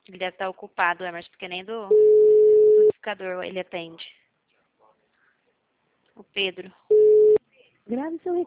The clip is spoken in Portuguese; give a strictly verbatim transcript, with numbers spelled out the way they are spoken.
Ele deve estar ocupado, Emerson, porque nem do, do discador ele atende. O Pedro. Grave seu recado.